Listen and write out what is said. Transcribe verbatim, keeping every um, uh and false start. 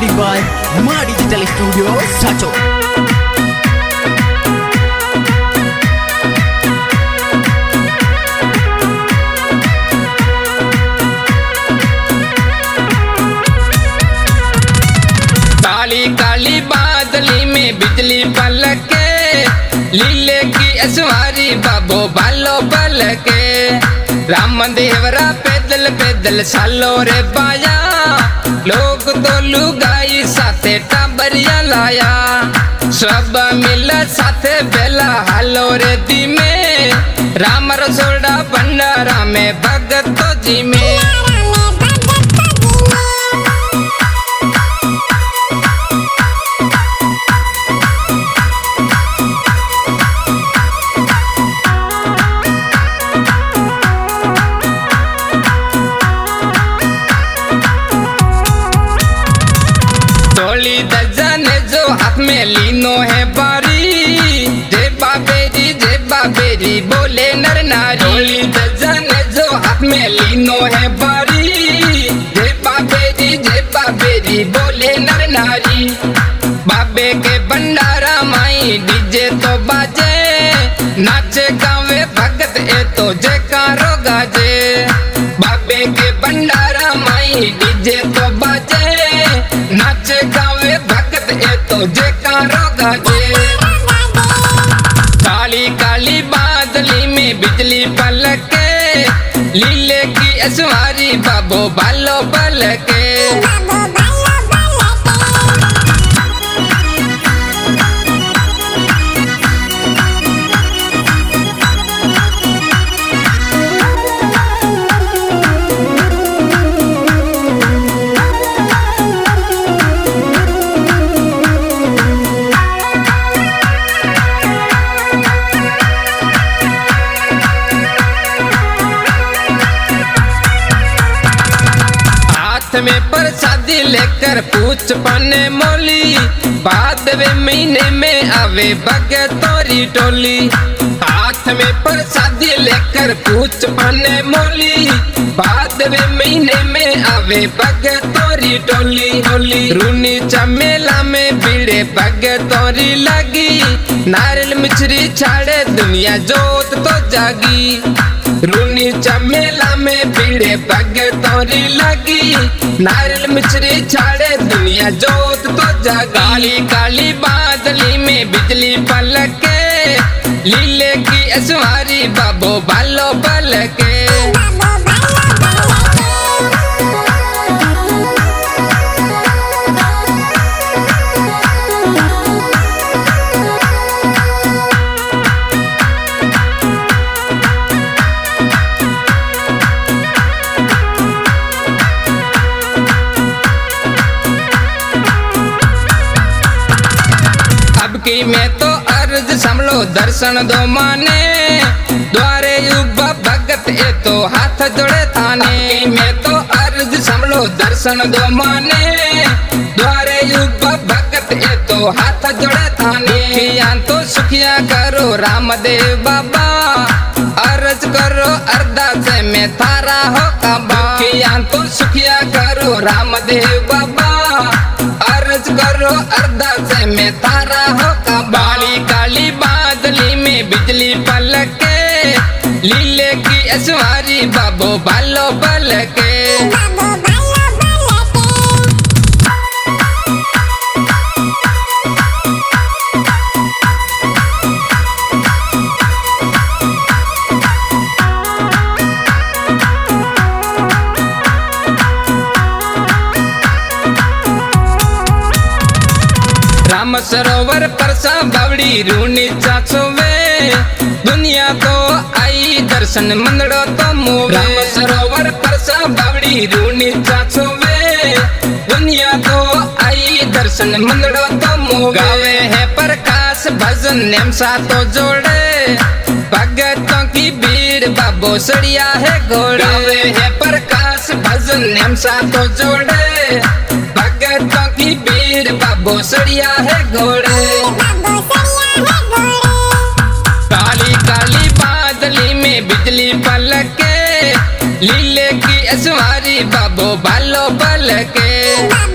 recording by Ma Digital Studio, Sacho. Kali Kali बादली में बिजली पलके, लीले की असवारी बाबो बालो पलके। राम देवरा पैदल पैदल सालो रे बाया, लोग तो लुगाई साथे टाबरिया लाया। सब मिल साथे बेला हालो रे दी में, राम रसोड़ा भंडारा में भगत तो जी में। दजाने जो हाथ में लीनो है बारी, जय बाबेरी जय बाबेरी बोले नर नारी। दजाने जो हाथ में लीनो है बारी, जय बाबेरी जय बाबेरी बोले नर नारी। बाबे के भंडारा माई डीजे तो बाजे, नाचे गावे भगत ए तो जयकारो गाजे। बाबे के भंडारा माई डीजे तो बाजे, नाचे गावे भगत ए तो जयकारो गाजे। काली काली बादली में बिजली पलके, लीले की असवारी बाबो बालो पलके। में प्रसादी लेकर पूछ पाने मोली, बादवे महीने में आवे भगतोरी टोली। हाथ में प्रसादी लेकर पूछ पाने मोली, बादवे महीने में आवे भगतोरी टोली टोली। रूनी चमेला में भीड़े भगतोरी लगी, नारियल मिश्री छाड़े दुनिया जोत तो जागी। रूनी चमेला में भीड़े भगतोरी लगी, नारियल मिश्री छाड़े दुनिया जोत तो जागी। काली काली बादली में बिजली पलके, लीले की असवारी बाबो बालो पलके। की मैं तो अर्ज संभलो दर्शन दो माने, द्वारे युवा भगत ए तो हाथ जोड़े थाने। मैं तो अर्ज संभलो दर्शन दो माने, द्वारे युवा भगत ए तो हाथ जोड़े थाने। दुखियां तो सुखिया करो रामदेव बाबा, अर्ज करो अरदास में थारा हो काबा। दुखियां तो सुखिया करो रामदेव बाबा, अर्ज करो अरदास में तारा हो काबा। काली काली बादली में बिजली पलके, लीले की असवारी बाबो बालो पलके। राम सरोवर परसा बावड़ी रूनी चाचो वे, दुनिया तो आई दर्शन मंदड़ो तो मोवे। राम सरोवर परसा बावड़ी रूनी चाचो वे, दुनिया तो आई दर्शन मंदड़ो तो मोवे। गावे है प्रकाश भजन नेम सा तो जोड़े, भगतों की भीड़ बाबो सड़िया है घोड़े। गावे है प्रकाश भजन नेम सा तो जोड़े, भगतों की भीड़ बाबो सड़िया है घोड़े। काली काली बादली में बिजली पलके, लीले की असवारी बाबो बालो पलके।